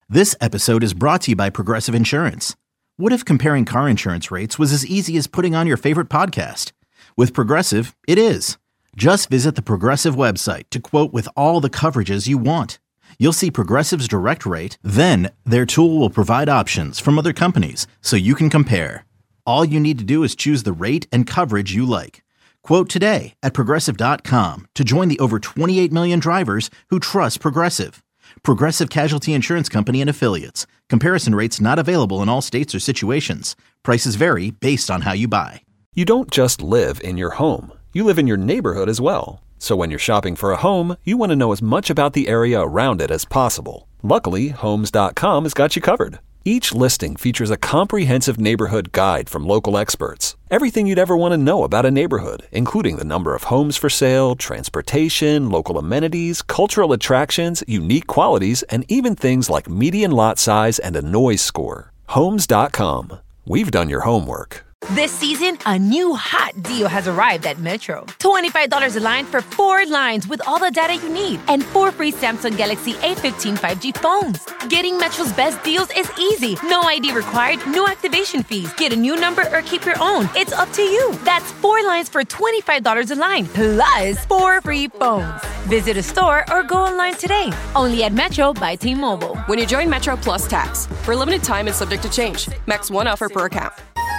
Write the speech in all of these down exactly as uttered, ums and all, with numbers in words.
This episode is brought to you by Progressive Insurance. What if comparing car insurance rates was as easy as putting on your favorite podcast? With Progressive, it is. Just visit the Progressive website to quote with all the coverages you want. You'll see Progressive's direct rate, then their tool will provide options from other companies so you can compare. All you need to do is choose the rate and coverage you like. Quote today at progressive dot com to join the over twenty-eight million drivers who trust Progressive. Progressive Casualty Insurance Company and Affiliates. Comparison rates not available in all states or situations. Prices vary based on how you buy. You don't just live in your home. You live in your neighborhood as well. So when you're shopping for a home, you want to know as much about the area around it as possible. Luckily, Homes dot com has got you covered. Each listing features a comprehensive neighborhood guide from local experts. Everything you'd ever want to know about a neighborhood, including the number of homes for sale, transportation, local amenities, cultural attractions, unique qualities, and even things like median lot size and a noise score. Homes dot com. We've done your homework. This season, a new hot deal has arrived at Metro. twenty-five dollars a line for four lines with all the data you need and four free Samsung Galaxy A fifteen five G phones. Getting Metro's best deals is easy. No I D required, no activation fees. Get a new number or keep your own. It's up to you. That's four lines for twenty-five dollars a line, plus four free phones. Visit a store or go online today. Only at Metro by T-Mobile. When you join Metro Plus Tax, for a limited time and subject to change. Max one offer per account.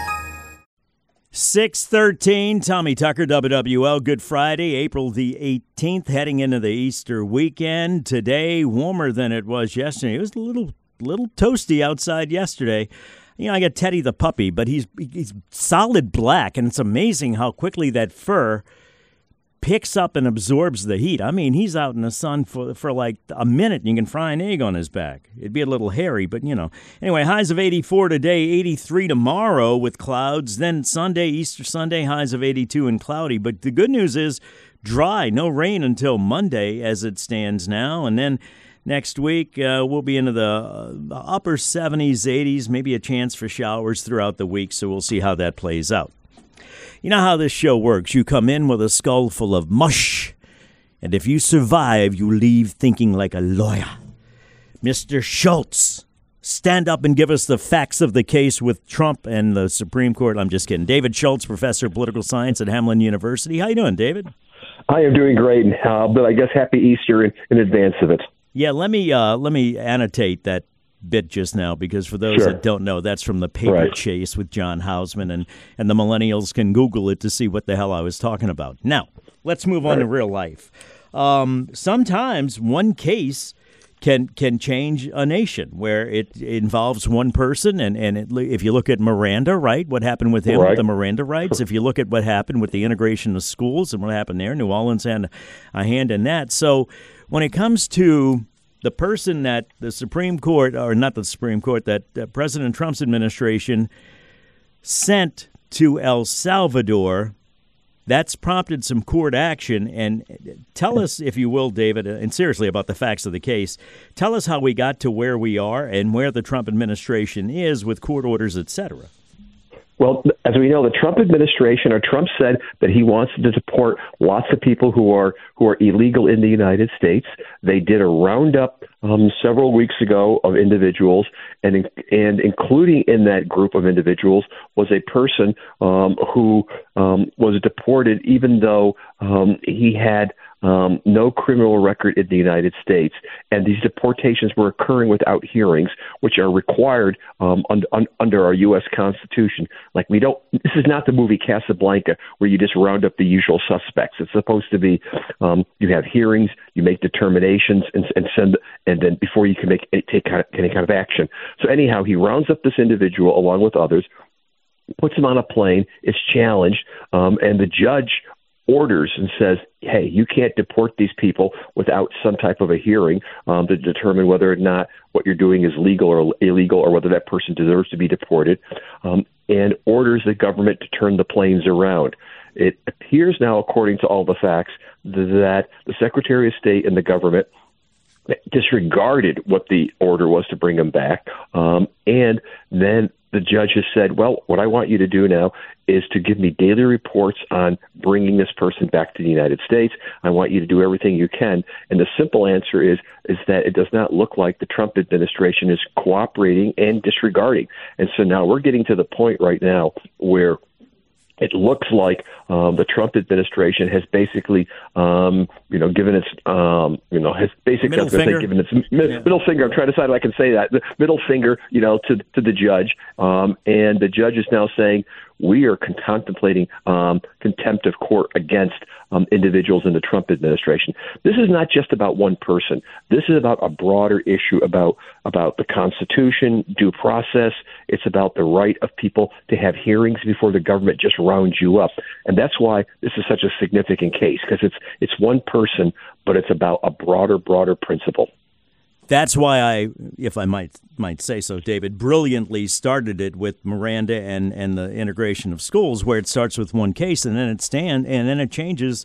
six thirteen, Tommy Tucker, W W L. Good Friday, April the eighteenth, heading into the Easter weekend. Today, warmer than it was yesterday. It was a little little toasty outside yesterday. You know, I got Teddy the puppy, but he's he's solid black, and it's amazing how quickly that fur picks up and absorbs the heat. I mean, he's out in the sun for for like a minute, and you can fry an egg on his back. It'd be a little hairy, but, you know. Anyway, highs of eighty-four today, eighty-three tomorrow with clouds. Then Sunday, Easter Sunday, highs of eighty-two and cloudy. But the good news is dry, no rain until Monday as it stands now. And then next week, uh, we'll be into the uh, upper seventies, eighties, maybe a chance for showers throughout the week, so we'll see how that plays out. You know how this show works. You come in with a skull full of mush, and if you survive, you leave thinking like a lawyer. Mister Schultz, stand up and give us the facts of the case with Trump and the Supreme Court. I'm just kidding. David Schultz, professor of political science at Hamline University. How you doing, David? I am doing great, uh, but I guess happy Easter in, in advance of it. Yeah, let me uh, let me annotate that bit just now, because for those sure. that don't know, that's from the paper right. chase with John Hausman, and, and the millennials can Google it to see what the hell I was talking about. Now, let's move on right. to real life. Um, sometimes one case can can change a nation, where it involves one person, and, and it, if you look at Miranda, right, what happened with him right. with the Miranda rights, if you look at what happened with the integration of schools and what happened there, New Orleans had a hand in that. So when it comes to the person that the Supreme Court, or not the Supreme Court, that uh, President Trump's administration sent to El Salvador, that's prompted some court action. And tell us, if you will, David, and seriously about the facts of the case, tell us how we got to where we are and where the Trump administration is with court orders, et cetera. Well, as we know, the Trump administration, or Trump said that he wants to deport lots of people who are who are illegal in the United States. They did a roundup um, several weeks ago of individuals, and and including in that group of individuals was a person um, who um, was deported even though um, he had Um, no criminal record in the United States, and these deportations were occurring without hearings, which are required um, un- un- under our U S Constitution. Like we don't. This is not the movie Casablanca, where you just round up the usual suspects. It's supposed to be um, you have hearings, you make determinations, and, and send, and then before you can make take kind of, any kind of action. So anyhow, he rounds up this individual along with others, puts him on a plane, is challenged, um, and the judge orders and says, hey, you can't deport these people without some type of a hearing um, to determine whether or not what you're doing is legal or illegal, or whether that person deserves to be deported, um, and orders the government to turn the planes around. It appears now, according to all the facts, that the Secretary of State and the government disregarded what the order was to bring him back. Um, and then the judge has said, well, what I want you to do now is to give me daily reports on bringing this person back to the United States. I want you to do everything you can. And the simple answer is, is that it does not look like the Trump administration is cooperating and disregarding. And so now we're getting to the point right now where it looks like um, the Trump administration has basically, um, you know, given its, um, you know, has basically middle finger. given its mid- yeah. middle finger. I'm trying to decide if I can say that the middle finger, you know, to to the judge, um, and the judge is now saying we are contemplating um, contempt of court against um, individuals in the Trump administration. This is not just about one person. This is about a broader issue about about the Constitution, due process. It's about the right of people to have hearings before the government just rounds you up. And that's why this is such a significant case, because it's it's one person, but it's about a broader, broader principle. That's why I, if I might might say so, David, brilliantly started it with Miranda and, and the integration of schools, where it starts with one case and then it stand and then it changes,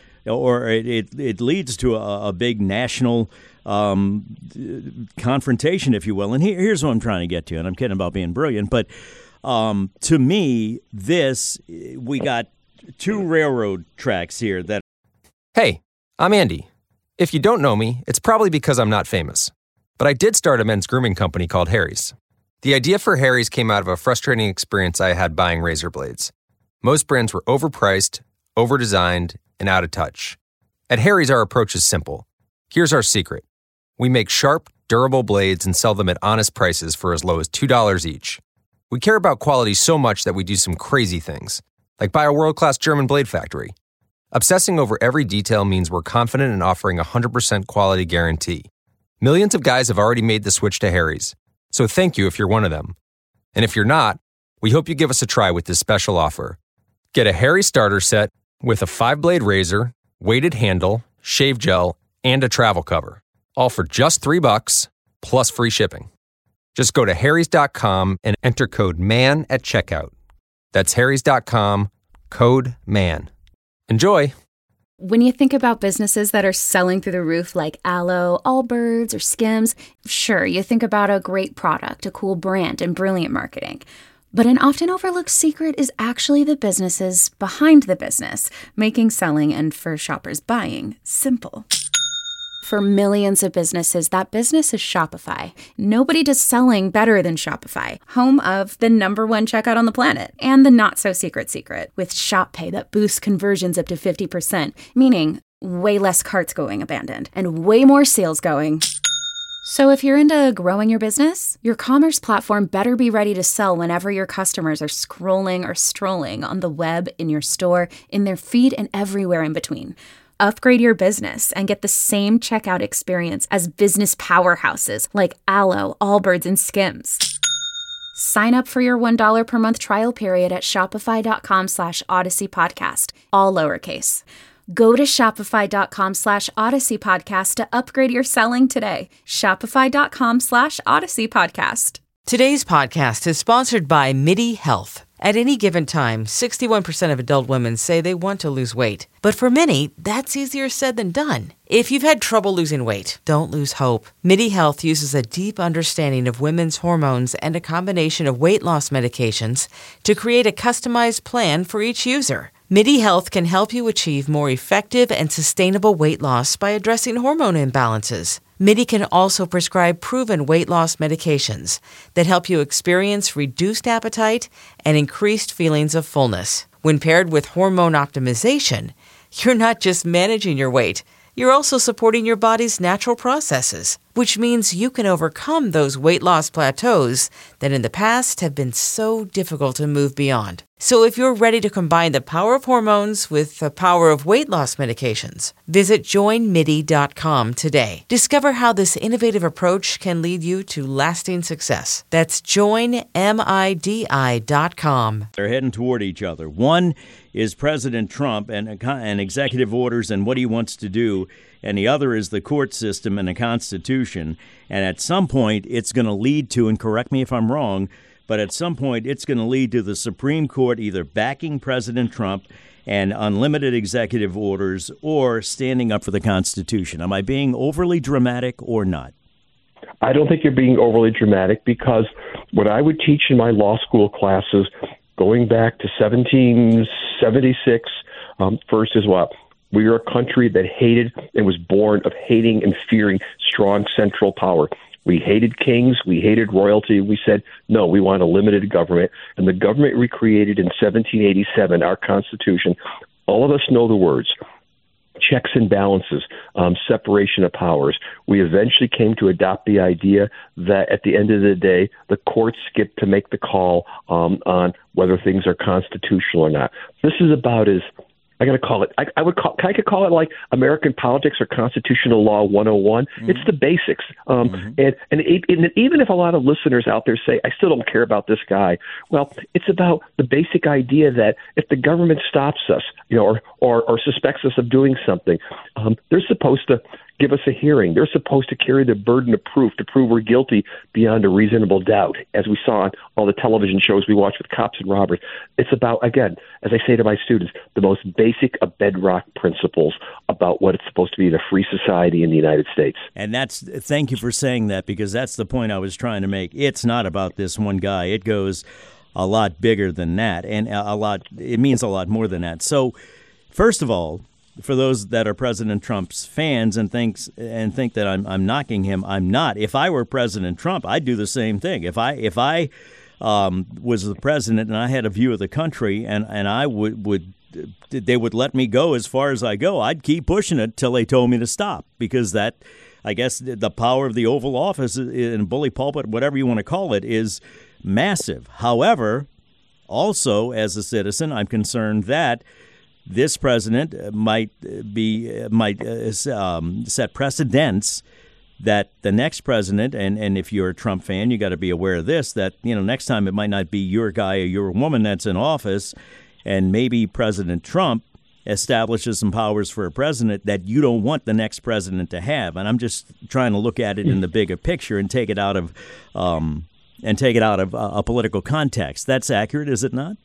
or it it, it leads to a, a big national um, confrontation, if you will. And here, here's what I'm trying to get to, and I'm kidding about being brilliant, but um, to me, this we got two railroad tracks here that. Hey, I'm Andy. If you don't know me, it's probably because I'm not famous. But I did start a men's grooming company called Harry's. The idea for Harry's came out of a frustrating experience I had buying razor blades. Most brands were overpriced, overdesigned, and out of touch. At Harry's, our approach is simple. Here's our secret. We make sharp, durable blades and sell them at honest prices for as low as two dollars each. We care about quality so much that we do some crazy things, like buy a world-class German blade factory. Obsessing over every detail means we're confident in offering a one hundred percent quality guarantee. Millions of guys have already made the switch to Harry's, so thank you if you're one of them. And if you're not, we hope you give us a try with this special offer. Get a Harry starter set with a five-blade razor, weighted handle, shave gel, and a travel cover, all for just three bucks plus free shipping. Just go to harrys dot com and enter code MAN at checkout. That's harrys dot com, code MAN. Enjoy. When you think about businesses that are selling through the roof like Aloe, Allbirds, or Skims, sure, you think about a great product, a cool brand, and brilliant marketing. But an often overlooked secret is actually the businesses behind the business, making selling and, for shoppers, buying simple. For millions of businesses, that business is Shopify. Nobody does selling better than Shopify, home of the number one checkout on the planet, and the not-so-secret secret, with Shop Pay that boosts conversions up to fifty percent, meaning way less carts going abandoned, and way more sales going. So if you're into growing your business, your commerce platform better be ready to sell whenever your customers are scrolling or strolling on the web, in your store, in their feed, and everywhere in between. Upgrade your business and get the same checkout experience as business powerhouses like Aloe, Allbirds, and Skims. Sign up for your one dollar per month trial period at shopify.com slash Odyssey Podcast, all lowercase. Go to shopify.com slash Odyssey Podcast to upgrade your selling today. Shopify.com slash Odyssey Podcast. Today's podcast is sponsored by MIDI Health. At any given time, sixty-one percent of adult women say they want to lose weight. But for many, that's easier said than done. If you've had trouble losing weight, don't lose hope. MIDI Health uses a deep understanding of women's hormones and a combination of weight loss medications to create a customized plan for each user. MIDI Health can help you achieve more effective and sustainable weight loss by addressing hormone imbalances. MIDI can also prescribe proven weight loss medications that help you experience reduced appetite and increased feelings of fullness. When paired with hormone optimization, you're not just managing your weight, you're also supporting your body's natural processes, which means you can overcome those weight loss plateaus that in the past have been so difficult to move beyond. So if you're ready to combine the power of hormones with the power of weight loss medications, visit join midi dot com today. Discover how this innovative approach can lead you to lasting success. That's join midi dot com. They're heading toward each other. One is President Trump and, and executive orders and what he wants to do, and the other is the court system and the Constitution. And at some point, it's going to lead to, and correct me if I'm wrong, but at some point, it's going to lead to the Supreme Court either backing President Trump and unlimited executive orders, or standing up for the Constitution? Am I being overly dramatic or not? I don't think you're being overly dramatic, because what I would teach in my law school classes going back to seventeen seventy-six, um, first is what? We are a country that hated and was born of hating and fearing strong central power. We hated kings. We hated royalty. We said, no, we want a limited government. And the government we created in seventeen eighty-seven, our Constitution, all of us know the words: checks and balances, um, separation of powers. We eventually came to adopt the idea that at the end of the day, the courts get to make the call um, on whether things are constitutional or not. This is about as I got to call it. I, I would call. I could call it like American politics or constitutional law one oh one. Mm-hmm. It's the basics. Um, mm-hmm. And and, it, and even if a lot of listeners out there say, "I still don't care about this guy," well, it's about the basic idea that if the government stops us, you know, or or, or suspects us of doing something, um, they're supposed to give us a hearing. They're supposed to carry the burden of proof to prove we're guilty beyond a reasonable doubt, as we saw on all the television shows we watch with cops and robbers. It's about, again, as I say to my students, the most basic of bedrock principles about what it's supposed to be in a free society in the United States. And that's, thank you for saying that, because that's the point I was trying to make. It's not about this one guy. It goes a lot bigger than that, and a lot, it means a lot more than that. So, first of all, for those that are President Trump's fans and thinks and think that I'm I'm knocking him, I'm not. If I were President Trump, I'd do the same thing. If I if I um, was the president and I had a view of the country, and, and I would would they would let me go as far as I go, I'd keep pushing it till they told me to stop, because that, I guess, the power of the Oval Office in bully pulpit, whatever you want to call it, is massive. However, also as a citizen, I'm concerned that this president might be might um, set precedents that the next president, and, and if you're a Trump fan, you got to be aware of this, that, you know, next time it might not be your guy or your woman that's in office, and maybe President Trump establishes some powers for a president that you don't want the next president to have. And I'm just trying to look at it in the bigger picture and take it out of um, and take it out of a, a political context. That's accurate, is it not?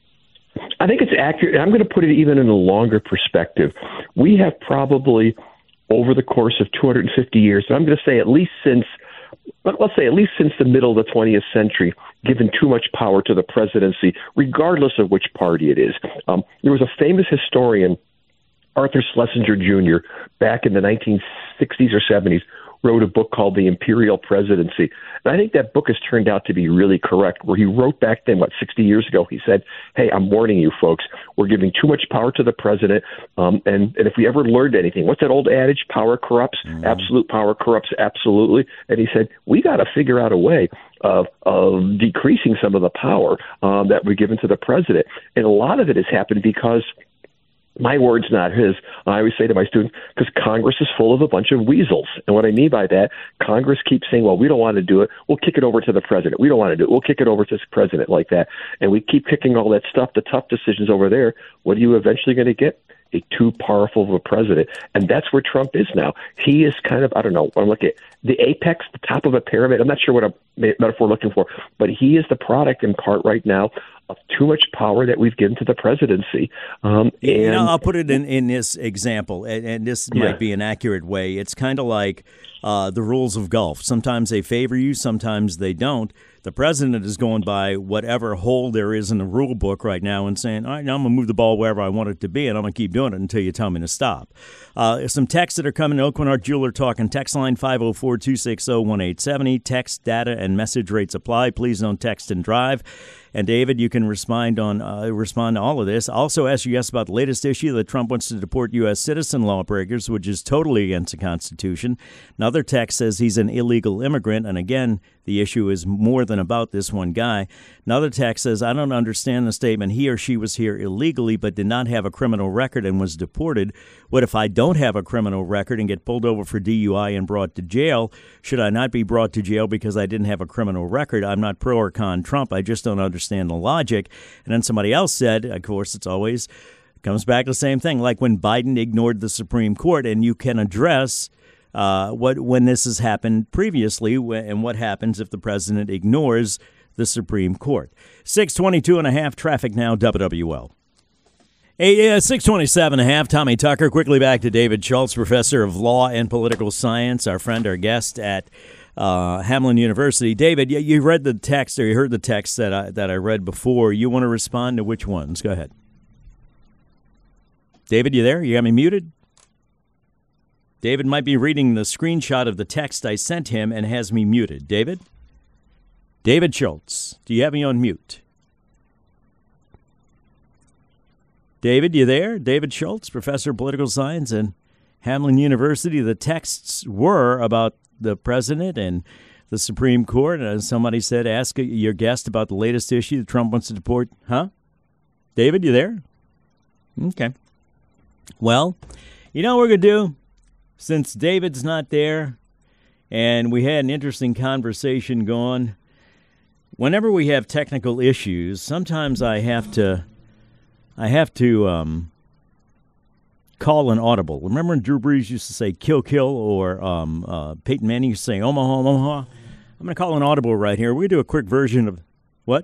I think it's accurate. I'm going to put it even in a longer perspective. We have probably, over the course of two hundred fifty years, and I'm going to say at least since, let's say at least since the middle of the twentieth century, given too much power to the presidency, regardless of which party it is. Um, there was a famous historian, Arthur Schlesinger Junior, back in the nineteen sixties or seventies, wrote a book called The Imperial Presidency. And I think that book has turned out to be really correct, where he wrote back then, what, sixty years ago, he said, hey, I'm warning you folks, we're giving too much power to the president, um, and, and if we ever learned anything, what's that old adage, power corrupts, mm-hmm. absolute power corrupts absolutely, and he said, we got to figure out a way of, of decreasing some of the power um, that we're given to the president. And a lot of it has happened because, my words, not his, I always say to my students, because Congress is full of a bunch of weasels. And what I mean by that, Congress keeps saying, well, we don't want to do it. We'll kick it over to the president. We don't want to do it. We'll kick it over to the president, like that. And we keep kicking all that stuff, the tough decisions over there. What are you eventually going to get? A too powerful of a president. And that's where Trump is now. He is kind of, I don't know, I'm looking at the apex, the top of a pyramid. I'm not sure what a metaphor I'm looking for, but he is the product in part right now of too much power that we've given to the presidency. Um, and you know, I'll put it in, in this example, and, and this yeah. might be an accurate way. It's kind of like uh, the rules of golf. Sometimes they favor you, sometimes they don't. The president is going by whatever hole there is in the rule book right now and saying, all right, now I'm going to move the ball wherever I want it to be, and I'm going to keep doing it until you tell me to stop. Uh, some texts that are coming. Oak Menard Jeweler talking. Text line five oh four, two six oh, one eight seven oh. Text, data, and message rates apply. Please don't text and drive. And David, you can respond on uh, respond to all of this. Also, ask your guests about the latest issue that Trump wants to deport U S citizen lawbreakers, which is totally against the Constitution. Another text says he's an illegal immigrant, and again, the issue is more than about this one guy. Another text says, I don't understand the statement, he or she was here illegally but did not have a criminal record and was deported. What if I don't have a criminal record and get pulled over for D U I and brought to jail? Should I not be brought to jail because I didn't have a criminal record? I'm not pro or con Trump. I just don't understand the logic. And then somebody else said, of course, it's always comes back to the same thing, like when Biden ignored the Supreme Court, and you can address uh, what when this has happened previously and what happens if the president ignores the Supreme Court. six twenty-two and a half traffic now, W W L. Hey, uh, six twenty-seven and a half, Tommy Tucker. Quickly back to David Schultz, professor of law and political science, our friend, our guest at uh, Hamline University. David, you, you read the text, or you heard the text that I, that I read before. You want to respond to which ones? Go ahead. David, you there? You got me muted? David might be reading the screenshot of the text I sent him and has me muted. David? David Schultz, do you have me on mute? David, you there? David Schultz, professor of political science at Hamline University. The texts were about the president and the Supreme Court. And somebody said, ask your guest about the latest issue that Trump wants to deport. Huh? David, you there? Okay. Well, you know what we're going to do? Since David's not there and we had an interesting conversation going, whenever we have technical issues, sometimes I have to... I have to um, call an audible. Remember when Drew Brees used to say kill, kill, or um, uh, Peyton Manning used to say Omaha, Omaha? I'm going to call an audible right here. We're going to do a quick version of what?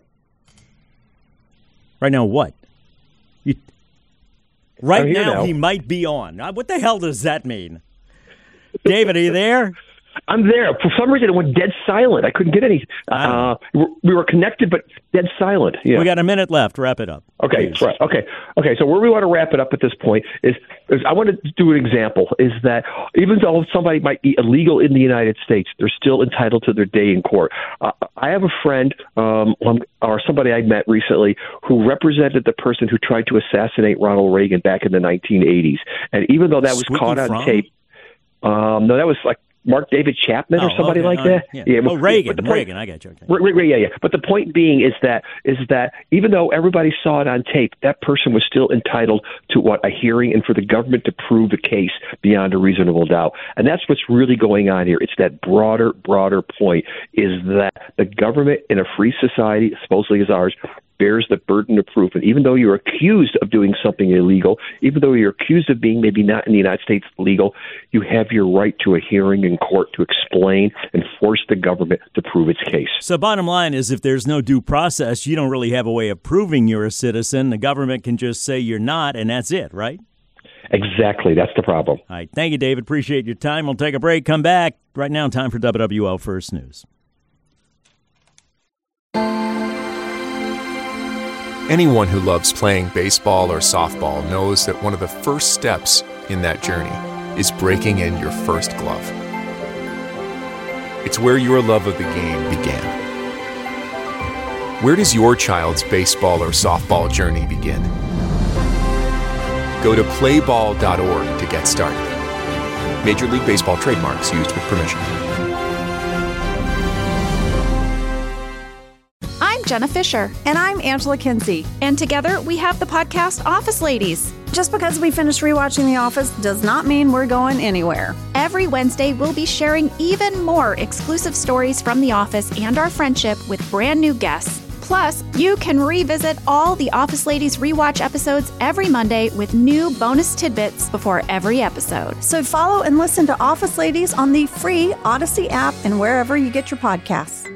Right now, what? You, right now, now, he might be on. What the hell does that mean? David, are you there? I'm there. For some reason, it went dead silent. I couldn't get any. Uh, we were connected, but dead silent. Yeah. We got a minute left. Wrap it up. Okay, that's right. Okay, okay. So where we want to wrap it up at this point is, is I want to do an example. Is that even though somebody might be illegal in the United States, they're still entitled to their day in court. Uh, I have a friend um, or somebody I met recently who represented the person who tried to assassinate Ronald Reagan back in the nineteen eighties, and even though that was Sweet caught on from? tape, um, no, that was like Mark David Chapman or oh, somebody okay. like uh, that. Yeah. yeah oh, Reagan. Point, Reagan, I got you. Okay. Right, right, yeah, yeah. But the point being is that is that even though everybody saw it on tape, that person was still entitled to what a hearing and for the government to prove the case beyond a reasonable doubt. And that's what's really going on here. It's that broader, broader point is that the government in a free society, supposedly as ours, bears the burden of proof. And even though you're accused of doing something illegal, even though you're accused of being maybe not in the United States legal, you have your right to a hearing in court to explain and force the government to prove its case. So bottom line is if there's no due process, you don't really have a way of proving you're a citizen. The government can just say you're not, and that's it, right? Exactly. That's the problem. All right. Thank you, David. Appreciate your time. We'll take a break. Come back. Right now, time for W W L First News. Anyone who loves playing baseball or softball knows that one of the first steps in that journey is breaking in your first glove. It's where your love of the game began. Where does your child's baseball or softball journey begin? Go to play ball dot org to get started. Major League Baseball trademarks used with permission. I'm Jenna Fisher. And I'm Angela Kinsey. And together we have the podcast Office Ladies. Just because we finished rewatching The Office does not mean we're going anywhere. Every Wednesday, we'll be sharing even more exclusive stories from The Office and our friendship with brand new guests. Plus, you can revisit all the Office Ladies rewatch episodes every Monday with new bonus tidbits before every episode. So follow and listen to Office Ladies on the free Odyssey app and wherever you get your podcasts.